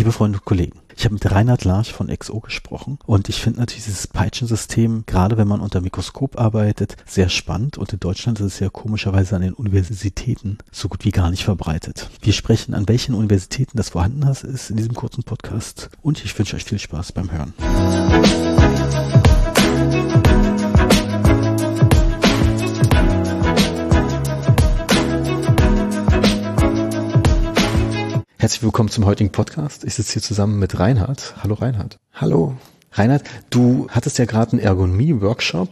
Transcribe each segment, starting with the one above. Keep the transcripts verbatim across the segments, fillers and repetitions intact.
Liebe Freunde und Kollegen, ich habe mit Reinhard Larch von X O gesprochen und ich finde natürlich dieses Peitschensystem, gerade wenn man unter Mikroskop arbeitet, sehr spannend und in Deutschland ist es ja komischerweise an den Universitäten so gut wie gar nicht verbreitet. Wir sprechen, an welchen Universitäten das vorhanden ist in diesem kurzen Podcast und ich wünsche euch viel Spaß beim Hören. Herzlich willkommen zum heutigen Podcast. Ich sitze hier zusammen mit Reinhard. Hallo Reinhard. Hallo. Reinhard, du hattest ja gerade einen Ergonomie-Workshop.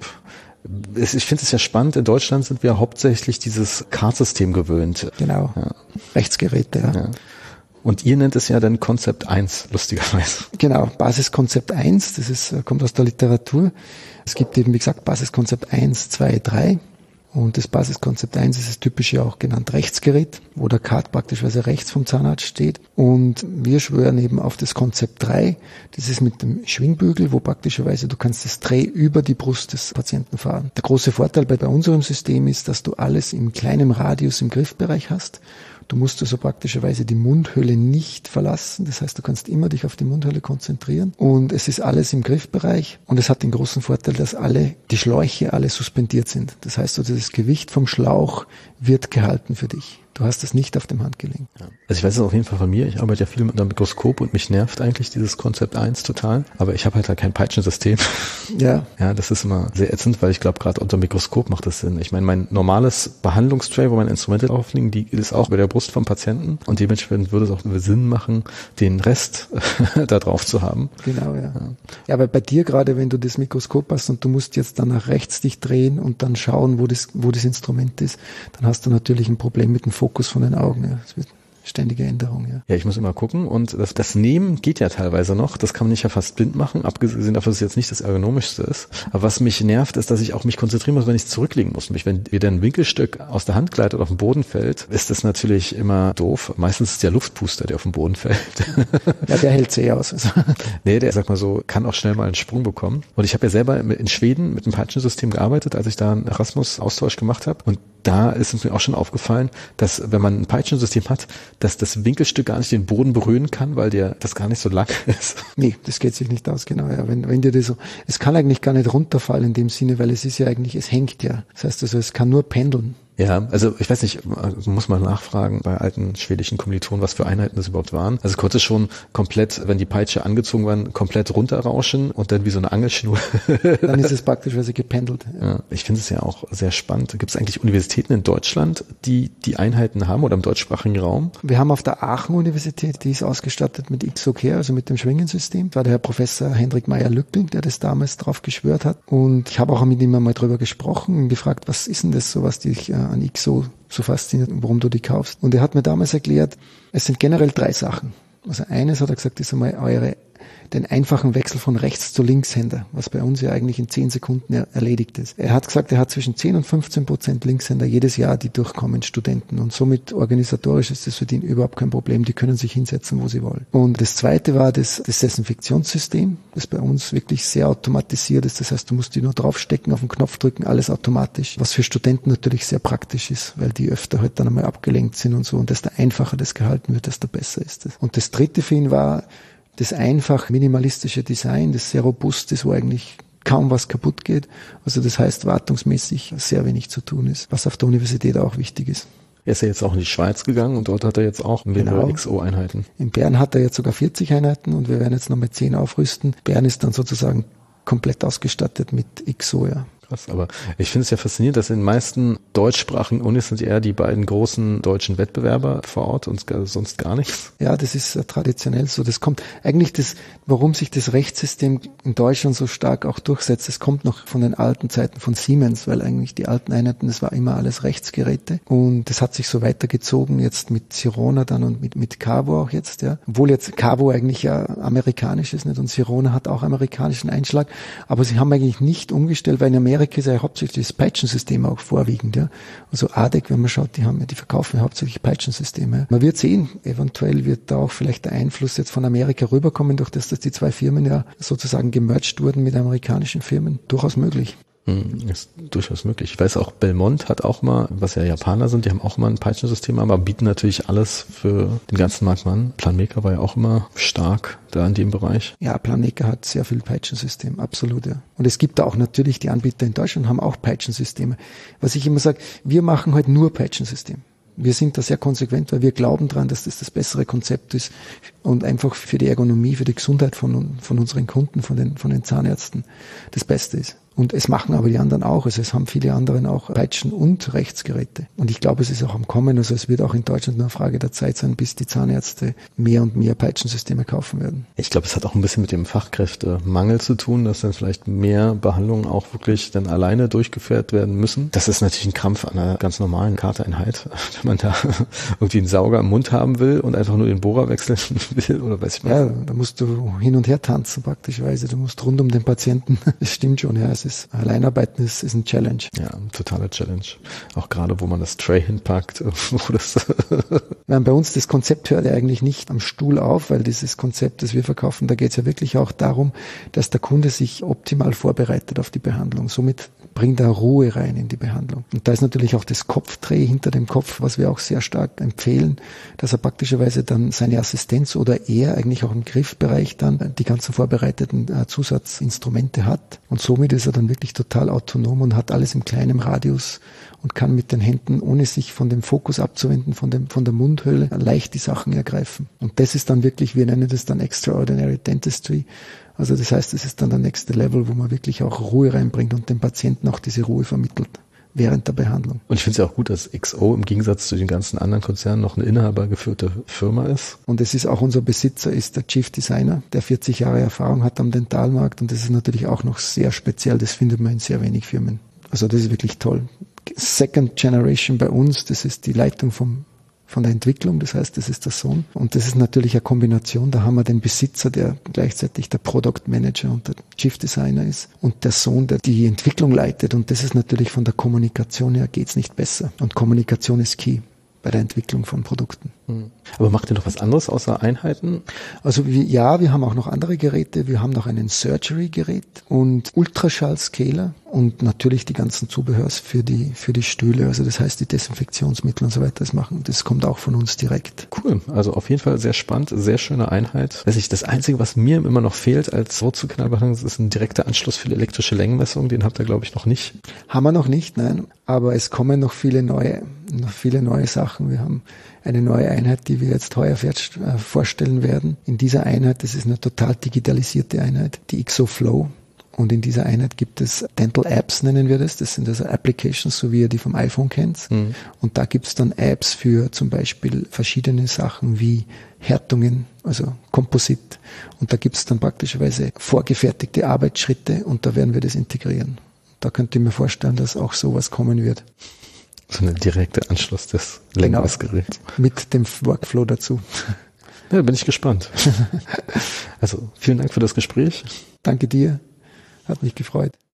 Ich finde es ja spannend, in Deutschland sind wir hauptsächlich dieses C A R-T-System gewöhnt. Genau, ja. Rechtsgeräte, ja. ja. Und ihr nennt es ja dann Konzept eins, lustigerweise. Genau, Basiskonzept eins, das ist, kommt aus der Literatur. Es gibt eben, wie gesagt, Basiskonzept eins, zwei, drei. Und das Basiskonzept eins ist das typische auch genannt Rechtsgerät, wo der C A R T praktischerweise rechts vom Zahnarzt steht. Und wir schwören eben auf das Konzept drei. Das ist mit dem Schwingbügel, wo praktischerweise du kannst das Dreh über die Brust des Patienten fahren. Der große Vorteil bei, bei unserem System ist, dass du alles im kleinen Radius im Griffbereich hast. Du musst also praktischerweise die Mundhöhle nicht verlassen. Das heißt, du kannst immer dich auf die Mundhöhle konzentrieren. Und es ist alles im Griffbereich. Und es hat den großen Vorteil, dass alle, die Schläuche alle suspendiert sind. Das heißt, also das Gewicht vom Schlauch wird gehalten für dich. Du hast das nicht auf dem Handgelenk. Ja. Also ich weiß es auf jeden Fall von mir. Ich arbeite ja viel mit einem Mikroskop und mich nervt eigentlich dieses Konzept eins total. Aber ich habe halt da kein Peitschensystem. Ja. Ja, das ist immer sehr ätzend, weil ich glaube, gerade unter Mikroskop macht das Sinn. Ich meine, mein normales Behandlungstray, wo meine Instrumente draufliegen, die ist auch über der Brust vom Patienten. Und dementsprechend würde es auch Sinn machen, den Rest da drauf zu haben. Genau, ja. Ja, ja, weil bei dir gerade, wenn du das Mikroskop hast und du musst jetzt dann nach rechts dich drehen und dann schauen, wo das, wo das Instrument ist, dann hast du natürlich ein Problem mit dem Fokus von den Augen. Ja. Das wird ständige Änderung. Ja. ja, ich muss immer gucken und das, das Nehmen geht ja teilweise noch. Das kann man nicht ja fast blind machen, abgesehen davon, dass es jetzt nicht das Ergonomischste ist. Aber was mich nervt, ist, dass ich auch mich konzentrieren muss, wenn ich es zurücklegen muss. Wenn wieder ein Winkelstück aus der Hand gleitet oder auf den Boden fällt, ist das natürlich immer doof. Meistens ist es der Luftpuster, der auf den Boden fällt. Ja, der hält sehr aus. Also. Nee, der, sag mal so, kann auch schnell mal einen Sprung bekommen. Und ich habe ja selber in Schweden mit einem Peitschensystem gearbeitet, als ich da einen Erasmus-Austausch gemacht habe. Und da ist es mir auch schon aufgefallen, dass wenn man ein Peitschensystem hat, dass das Winkelstück gar nicht den Boden berühren kann, weil der das gar nicht so lang ist. Nee, das geht sich nicht aus, genau. Ja. Wenn, wenn dir das so, es kann eigentlich gar nicht runterfallen in dem Sinne, weil es ist ja eigentlich, es hängt ja. Das heißt also, es kann nur pendeln. Ja, also ich weiß nicht, muss mal nachfragen bei alten schwedischen Kommilitonen, was für Einheiten das überhaupt waren. Also konnte es schon komplett, wenn die Peitsche angezogen war, komplett runterrauschen und dann wie so eine Angelschnur. Dann ist es praktischerweise gependelt. Ja. Ja, ich finde es ja auch sehr spannend. Gibt es eigentlich Universitäten in Deutschland, die die Einheiten haben oder im deutschsprachigen Raum? Wir haben auf der Aachen-Universität, die ist ausgestattet mit X O C A R, also mit dem Schwingensystem. Das war der Herr Professor Hendrik Meyer-Lückel, der das damals drauf geschwört hat. Und ich habe auch mit ihm einmal drüber gesprochen und gefragt, was ist denn das so, was dich an X O so fasziniert und warum du die kaufst. Und er hat mir damals erklärt, es sind generell drei Sachen. Also eines hat er gesagt, ist einmal eure den einfachen Wechsel von Rechts- zu Linkshänder, was bei uns ja eigentlich in zehn Sekunden er, erledigt ist. Er hat gesagt, er hat zwischen zehn und fünfzehn Prozent Linkshänder jedes Jahr, die durchkommen, Studenten. Und somit organisatorisch ist das für die überhaupt kein Problem. Die können sich hinsetzen, wo sie wollen. Und das zweite war das, das Desinfektionssystem, das bei uns wirklich sehr automatisiert ist. Das heißt, du musst die nur draufstecken, auf den Knopf drücken, alles automatisch. Was für Studenten natürlich sehr praktisch ist, weil die öfter halt dann einmal abgelenkt sind und so. Und desto einfacher das gehalten wird, desto besser ist es. Und das dritte für ihn war, das einfach minimalistische Design, das sehr robust ist, wo eigentlich kaum was kaputt geht. Also das heißt, wartungsmäßig sehr wenig zu tun ist, was auf der Universität auch wichtig ist. Er ist ja jetzt auch in die Schweiz gegangen und dort hat er jetzt auch mehrere genau. X O-Einheiten. In Bern hat er jetzt sogar vierzig Einheiten und wir werden jetzt noch mit zehn aufrüsten. Bern ist dann sozusagen komplett ausgestattet mit X O, ja. Krass, aber ich finde es ja faszinierend, dass in den meisten deutschsprachigen Unis sind eher die beiden großen deutschen Wettbewerber vor Ort und sonst gar nichts. Ja, das ist äh, traditionell so. Das kommt eigentlich das, warum sich das Rechtssystem in Deutschland so stark auch durchsetzt, das kommt noch von den alten Zeiten von Siemens, weil eigentlich die alten Einheiten, das war immer alles Rechtsgeräte und das hat sich so weitergezogen jetzt mit Sirona dann und mit mit Cavo auch jetzt, ja. Obwohl jetzt Cavo eigentlich ja amerikanisch ist, nicht? Und Sirona hat auch amerikanischen Einschlag, aber sie haben eigentlich nicht umgestellt, weil in Amerika ist ja hauptsächlich das Peitschensystem auch vorwiegend, ja. Also A D E C, wenn man schaut, die haben ja, die verkaufen ja hauptsächlich Peitschensysteme. Man wird sehen, eventuell wird da auch vielleicht der Einfluss jetzt von Amerika rüberkommen, durch das, dass die zwei Firmen ja sozusagen gemerged wurden mit amerikanischen Firmen. Durchaus möglich. Ist durchaus möglich. Ich weiß auch, Belmont hat auch mal, was ja Japaner sind, die haben auch mal ein Peitschensystem, aber bieten natürlich alles für den ganzen Markt an. Planmaker war ja auch immer stark da in dem Bereich. Ja, Planmaker hat sehr viel Peitschensystem, absolut, ja. Und es gibt da auch natürlich, die Anbieter in Deutschland haben auch Peitschensysteme. Was ich immer sage, wir machen halt nur Peitschensystem. Wir sind da sehr konsequent, weil wir glauben dran, dass das das bessere Konzept ist und einfach für die Ergonomie, für die Gesundheit von, von unseren Kunden, von den, von den Zahnärzten das Beste ist. Und es machen aber die anderen auch. Also es haben viele andere auch Peitschen und Rechtsgeräte. Und ich glaube, es ist auch am Kommen. Also es wird auch in Deutschland nur eine Frage der Zeit sein, bis die Zahnärzte mehr und mehr Peitschensysteme kaufen werden. Ich glaube, es hat auch ein bisschen mit dem Fachkräftemangel zu tun, dass dann vielleicht mehr Behandlungen auch wirklich dann alleine durchgeführt werden müssen. Das ist natürlich ein Krampf an einer ganz normalen Katereinheit. Wenn man da irgendwie einen Sauger im Mund haben will und einfach nur den Bohrer wechseln will oder weiß ich was. Ja, da musst du hin und her tanzen praktischweise. Du musst rund um den Patienten. Das stimmt schon, ja. Es ist, Alleinarbeiten ist, ist ein Challenge. Ja, ein totaler Challenge. Auch gerade, wo man das Tray hinpackt. Wo das ja, bei uns, das Konzept hört ja eigentlich nicht am Stuhl auf, weil dieses Konzept, das wir verkaufen, da geht es ja wirklich auch darum, dass der Kunde sich optimal vorbereitet auf die Behandlung. Somit bringt er Ruhe rein in die Behandlung. Und da ist natürlich auch das Kopftray hinter dem Kopf, was wir auch sehr stark empfehlen, dass er praktischerweise dann seine Assistenz oder er eigentlich auch im Griffbereich dann die ganzen vorbereiteten äh, Zusatzinstrumente hat. Und somit ist er dann wirklich total autonom und hat alles im kleinen Radius und kann mit den Händen, ohne sich von dem Fokus abzuwenden, von dem, von der Mundhöhle, leicht die Sachen ergreifen. Und das ist dann wirklich, wir nennen das dann Extraordinary Dentistry. Also das heißt, es ist dann der nächste Level, wo man wirklich auch Ruhe reinbringt und dem Patienten auch diese Ruhe vermittelt während der Behandlung. Und ich finde es ja auch gut, dass X O im Gegensatz zu den ganzen anderen Konzernen noch eine inhabergeführte Firma ist. Und es ist auch unser Besitzer, ist der Chief Designer, der vierzig Jahre Erfahrung hat am Dentalmarkt. Und das ist natürlich auch noch sehr speziell, das findet man in sehr wenig Firmen. Also das ist wirklich toll. Second Generation bei uns, das ist die Leitung vom von der Entwicklung, das heißt, das ist der Sohn. Und das ist natürlich eine Kombination, da haben wir den Besitzer, der gleichzeitig der Product Manager und der Chief Designer ist und der Sohn, der die Entwicklung leitet. Und das ist natürlich von der Kommunikation her geht's nicht besser. Und Kommunikation ist key bei der Entwicklung von Produkten. Aber macht ihr noch was anderes außer Einheiten? Also wir, ja, wir haben auch noch andere Geräte. Wir haben noch einen Surgery-Gerät und Ultraschall-Scaler und natürlich die ganzen Zubehörs für die für die Stühle. Also das heißt, die Desinfektionsmittel und so weiter, das machen. Das kommt auch von uns direkt. Cool. Also auf jeden Fall sehr spannend, sehr schöne Einheit. Weiß ich, das Einzige, was mir immer noch fehlt als Wurzelkanalbehandlung, ist ein direkter Anschluss für die elektrische Längenmessung. Den habt ihr, glaube ich, noch nicht. Haben wir noch nicht, nein. Aber es kommen noch viele neue, noch viele neue Sachen. Wir haben eine neue Einheit, die wir jetzt heuer vorstellen werden. In dieser Einheit, das ist eine total digitalisierte Einheit, die X O Flow. Und in dieser Einheit gibt es Dental Apps, nennen wir das. Das sind also Applications, so wie ihr die vom iPhone kennt. Mhm. Und da gibt es dann Apps für zum Beispiel verschiedene Sachen wie Härtungen, also Komposit. Und da gibt es dann praktischerweise vorgefertigte Arbeitsschritte und da werden wir das integrieren. Da könnt ihr mir vorstellen, dass auch sowas kommen wird. So ein direkter Anschluss des Längenmessgeräts. Genau, mit dem Workflow dazu. Ja, bin ich gespannt. Also vielen Dank für das Gespräch. Danke dir, hat mich gefreut.